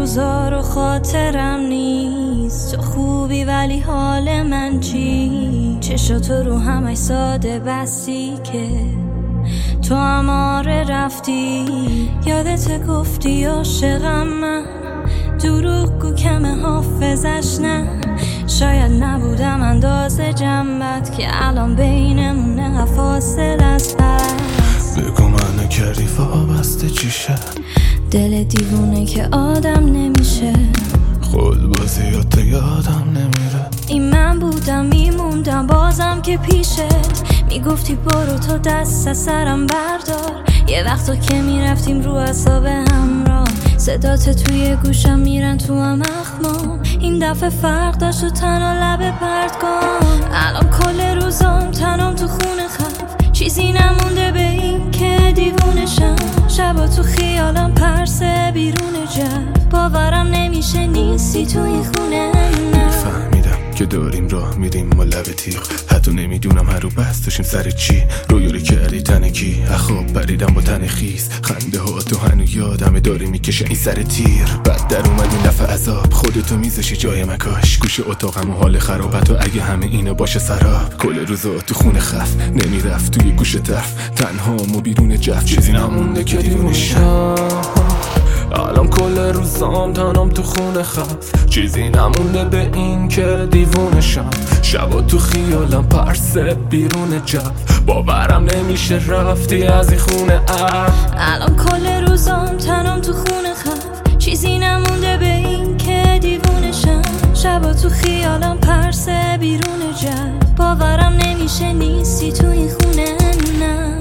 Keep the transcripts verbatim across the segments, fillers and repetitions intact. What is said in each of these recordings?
روزا رو خاطرم نیست. تو خوبی ولی حال من چی؟ چشاتو رو همش ساده بستی که تو هم آره رفتی. یادت گفتی عاشقم من، دروغ گو کم حافظش نه. شاید نبودم اندازه جنبت که الان بینمون نه فاصله است. بگو منو کردی وابسته چیشه؟ دل دیوونه که آدم نمیشه. خود بازیات یادم نمیره. این من بودم میموندم بازم که پیشه. میگفتی برو تو دست از سرم بردار. یه وقتا که میرفتیم رو اعصاب همراه، صدات توی گوشم میرن تو هم اخمام. این دفعه فرق داشت و تنها لبه پرت کن. الان کل روزام تنام تو خونه خف، چیزی نمونده به این که دیوونشم. شبا تو خیالم پرسه بیرون جا، باورم نمیشه نیستی تو این خونه. نه فهمیدم که داریم راه میریم ما لب تیغ، حتی نمیدونم هر رو بست داشتیم سر چی. رویالی کردی تن کی؟ اخواب پریدم با تن خیز. خنده ها تو هنو یادمه داری میکشه این سر تیر. بعد در اومد این دفعه عذاب، خودتو میذاشی جای مکاش. گوشه اتاقم و حال خرابت و اگه همه اینا باشه سراب. کل روزا تو خونه خف، نمیرفت توی گوشه طرف. تنها و بیرون جف، چیزی نمونده که دیوونشم. الان کل روزام تنام تو خونه خف، چیزی نمونده به این که دیوونشم. شبا تو خیالم پرسه بیرون جف، باورم نمیشه رفتی از این خونه. الان کل روزام تنام تو خونه خف، چیزی نمونده به این که دیوونشم. شبا تو خیالم پرسه بیرون جف، باورم نمیشه نیستی تو این خونه. نه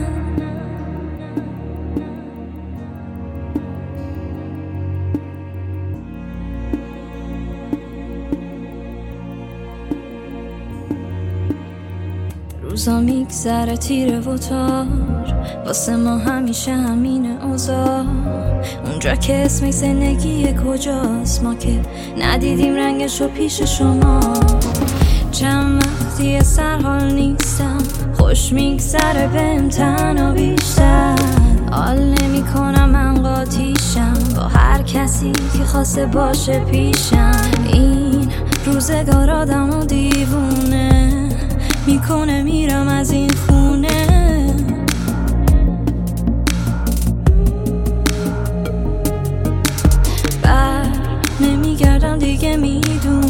روزا میگذره تیره و تار، واسه ما همیشه همینه اوضاع. اونجا که اسم زندگی کجاست، ما که ندیدیم رنگشو پیش شما. چند وقتی سرحال نیستم، خوش میگذره بهم تنها بیشتر. حال نمی کنم من قاطیشم با هر کسی که خواسته باشه پیشم. این روزگار آدمو دیوونه میکنه، میرم از این خونه. بر نمیگردم دیگه میدونم